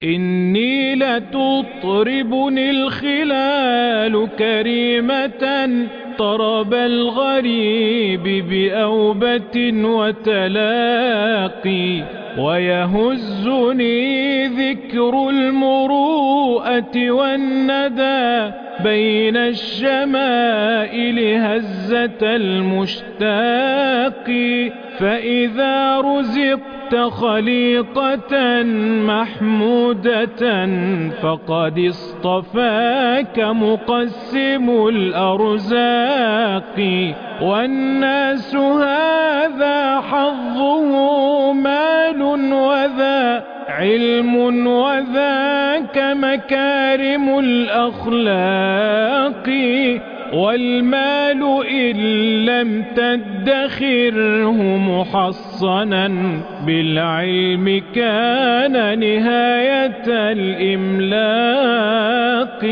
إني لتطربني الخلال كريمة طرب الغريب بأوبة وتلاقي، ويهزني ذكر المروءة والندى بين الشمائل هزة المشتاق. فإذا رزقت خليقة محمودة فقد اصطفاك مقسم الأرزاق. والناس هذا حظه مال وذا علم وذاك مكارم الأخلاق. والمال إن لم تدخره محصنا بالعلم كان نهاية الإملاق.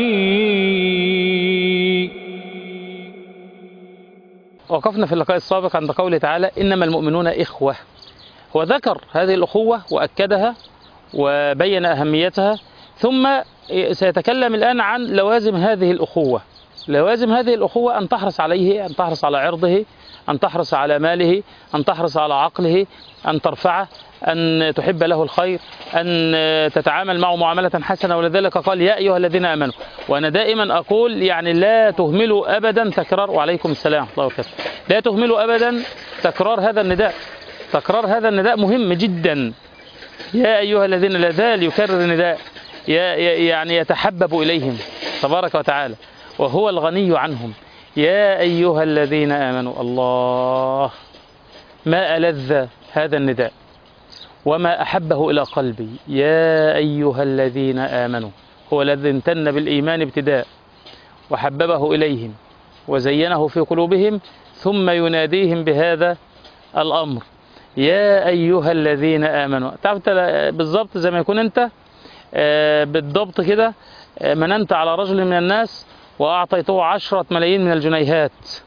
وقفنا في اللقاء السابق عند قوله تعالى إنما المؤمنون إخوة. هو ذكر هذه الأخوة وأكدها وبين أهميتها، ثم سيتكلم الآن عن لوازم هذه الأخوة. لوازم هذه الأخوة أن تحرص عليه، أن تحرص على عرضه، أن تحرص على ماله، أن تحرص على عقله، أن ترفعه، أن تحب له الخير، أن تتعامل معه معاملة حسنة. ولذلك قال يا أيها الذين آمنوا. وأنا دائما أقول يعني لا تهملوا أبدا تكرار، وعليكم السلام الله وبركاته، لا تهملوا أبدا تكرار هذا النداء. تكرار هذا النداء مهم جدا. يا أيها الذين، لا زال يكرر النداء، يعني يتحبب إليهم تبارك وتعالى وهو الغني عنهم. يا أيها الذين آمنوا. الله، ما ألذ هذا النداء وما أحبه إلى قلبي. يا أيها الذين آمنوا هو الذي امتن بالإيمان ابتداء وحببه إليهم وزينه في قلوبهم، ثم يناديهم بهذا الأمر يا أيها الذين آمنوا. تعرف بالضبط زي ما يكون أنت بالضبط كده مننت على رجل من الناس وأعطيته 10 ملايين من الجنيهات،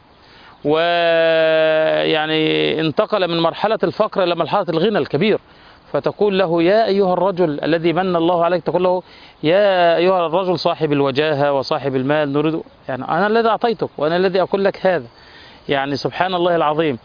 ويعني انتقل من مرحلة الفقر إلى مرحلة الغنى الكبير، فتقول له يا أيها الرجل الذي من الله عليك، تقول له يا أيها الرجل صاحب الوجاهة وصاحب المال، نريد يعني أنا الذي أعطيتك وأنا الذي أقول لك هذا. يعني سبحان الله العظيم.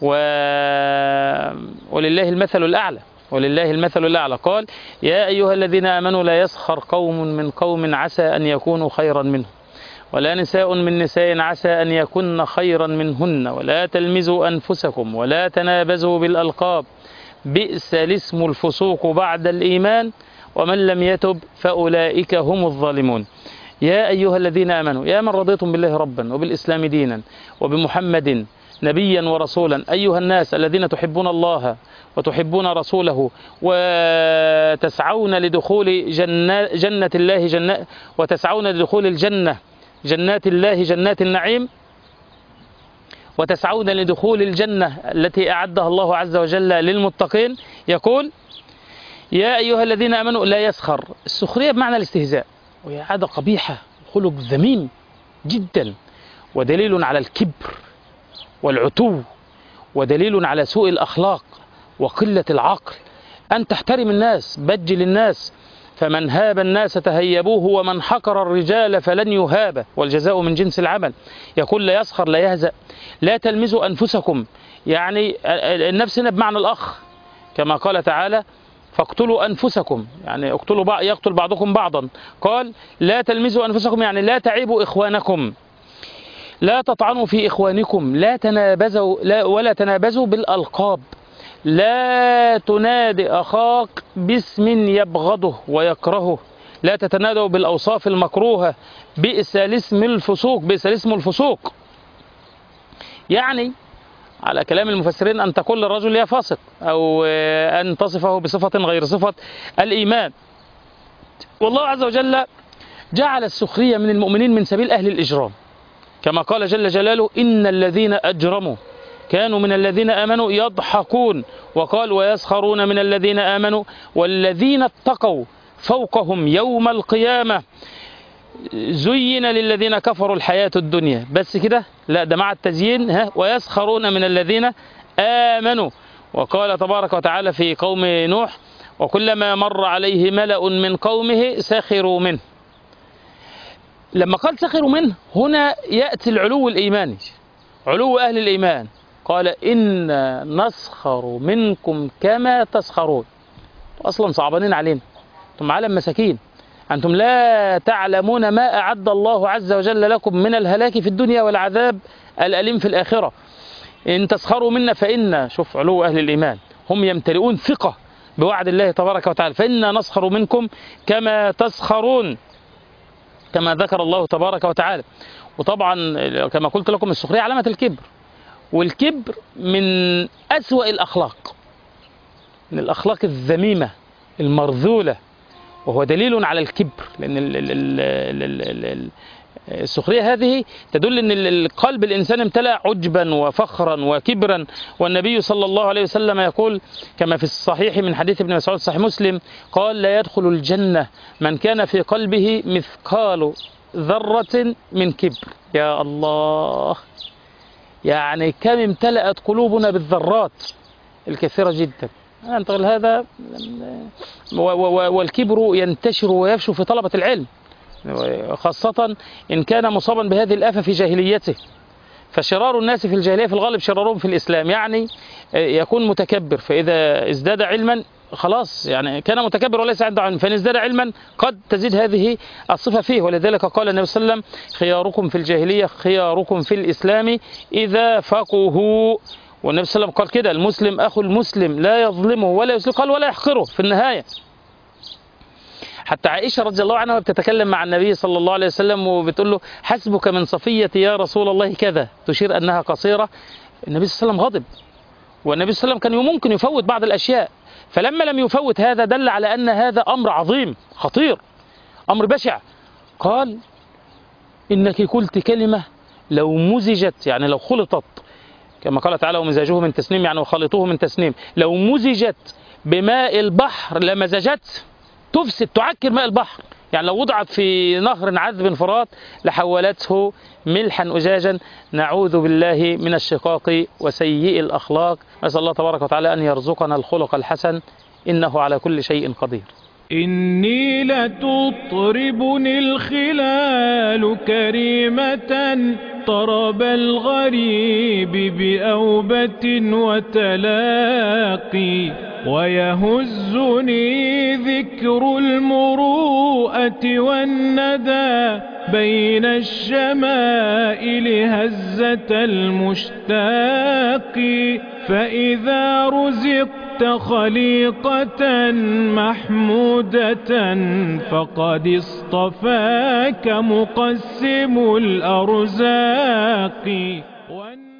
ولله المثل الأعلى، ولله المثل الأعلى. قال يا أيها الذين آمنوا لا يسخر قوم من قوم عسى أن يكونوا خيرا منهم، ولا نساء من نساء عسى أن يكن خيرا منهن، ولا تلمزوا أنفسكم ولا تنابزوا بالألقاب، بئس الاسم الفسوق بعد الإيمان، ومن لم يتب فأولئك هم الظالمون. يا أيها الذين آمنوا، يا من رضيتم بالله ربا وبالإسلام دينا وبمحمد نبيا ورسولا، أيها الناس الذين تحبون الله وتحبون رسوله وتسعون لدخول جنة الله وتسعون لدخول الجنة جنات الله جنات النعيم، وتسعون لدخول الجنة التي أعدها الله عز وجل للمتقين. يقول يا أيها الذين آمنوا لا يسخر. السخرية بمعنى الاستهزاء، وهي عادة قبيحة خلق ذميم جدا، ودليل على الكبر والعتو، ودليل على سوء الأخلاق وقلة العقل. أن تحترم الناس، بجل الناس، فمن هاب الناس تهيبوه، ومن حقر الرجال فلن يهاب، والجزاء من جنس العمل. يقول لا يسخر لا يهزأ. لا تلمزوا أنفسكم، يعني النفس هنا بمعنى الأخ، كما قال تعالى فاقتلوا أنفسكم، يعني يقتل بعضكم بعضا. قال لا تلمزوا أنفسكم، يعني لا تعيبوا إخوانكم، لا تطعنوا في إخوانكم، لا تنابزوا ولا تنابزوا بالألقاب، لا تنادي أخاك باسم يبغضه ويكرهه، لا تتنادوا بالأوصاف المكروهة، بئس الاسم الفسوق، بئس الاسم الفسوق. يعني على كلام المفسرين أن تقول للرجل يا فاسق، أو أن تصفه بصفة غير صفة الإيمان. والله عز وجل جعل السخرية من المؤمنين من سبيل أهل الإجرام، كما قال جل جلاله إن الذين أجرموا كانوا من الذين آمنوا يضحكون، وقال ويسخرون من الذين آمنوا والذين اتقوا فوقهم يوم القيامة زين للذين كفروا الحياة الدنيا. بس كده؟ لا، ده مع التزيين ويسخرون من الذين آمنوا. وقال تبارك وتعالى في قوم نوح وكلما مر عليه ملأ من قومه سخروا منه. لما قال سخروا منه هنا يأتي العلو الإيماني، علو أهل الإيمان. قال إنا نسخر منكم كما تسخرون. أصلا صعبانين علينا، أنتم عالم مساكين، أنتم لا تعلمون ما أعد الله عز وجل لكم من الهلاك في الدنيا والعذاب الأليم في الآخرة. إن تسخروا منا فإنا، شوف علو أهل الإيمان، هم يمتلئون ثقة بوعد الله تبارك وتعالى، فإنا نسخر منكم كما تسخرون، كما ذكر الله تبارك وتعالى. وطبعا كما قلت لكم السخرية علامة الكبر، والكبر من أسوأ الأخلاق، من الأخلاق الذميمة المرذولة، وهو دليل على الكبر، لأن السخرية هذه تدل أن القلب الإنسان امتلأ عجبا وفخرا وكبرا. والنبي صلى الله عليه وسلم يقول كما في الصحيح من حديث ابن مسعود صحيح مسلم، قال لا يدخل الجنة من كان في قلبه مثقال ذرة من كبر. يا الله، يعني كم امتلأت قلوبنا بالذرات الكثيرة جدا. أنتقل هذا، والكبر ينتشر ويفشو في طلبة العلم، خاصة إن كان مصابا بهذه الآفة في جاهليته. فشرار الناس في الجاهلية في الغالب شرارهم في الإسلام، يعني يكون متكبر، فإذا ازداد علما خلاص يعني كان متكبر وليس عنده علم، فإن ازداد علما قد تزيد هذه الصفة فيه. ولذلك قال النبي صلى الله عليه وسلم خياركم في الجاهلية خياركم في الإسلام إذا فقهوا. والنبي صلى الله عليه وسلم قال كده: المسلم أخو المسلم لا يظلمه ولا يسلمه، قال ولا يحقره في النهاية. حتى عائشة رضي الله عنها بتتكلم مع النبي صلى الله عليه وسلم وبتقول له: حسبك من صفية يا رسول الله كذا، تشير أنها قصيرة. النبي صلى الله عليه وسلم غضب، والنبي صلى الله عليه وسلم كان ممكن يفوت بعض الأشياء، فلما لم يفوت هذا دل على أن هذا أمر عظيم خطير، أمر بشع. قال: إنك قلت كلمة لو مزجت، يعني لو خلطت، كما قال تعالى: ومزاجه من تسنيم، يعني وخلطوه من تسنيم، لو مزجت بماء البحر لمزجت، تفسد تعكر ماء البحر، يعني لو وضعت في نهر عذب فرات لحولته ملحا أجاجا. نعوذ بالله من الشقاق وسيء الأخلاق. نسأل الله تبارك وتعالى أن يرزقنا الخلق الحسن، إنه على كل شيء قدير. إني لتطربني الخلال كريمة طرب الغريب بأوبة وتلاقي، ويهزني ذكر المروءة والندى بين الشمائل هزة المشتاق. فإذا رزقت خليقة محمودة فقد اصطفاك مقسم الأرزاق.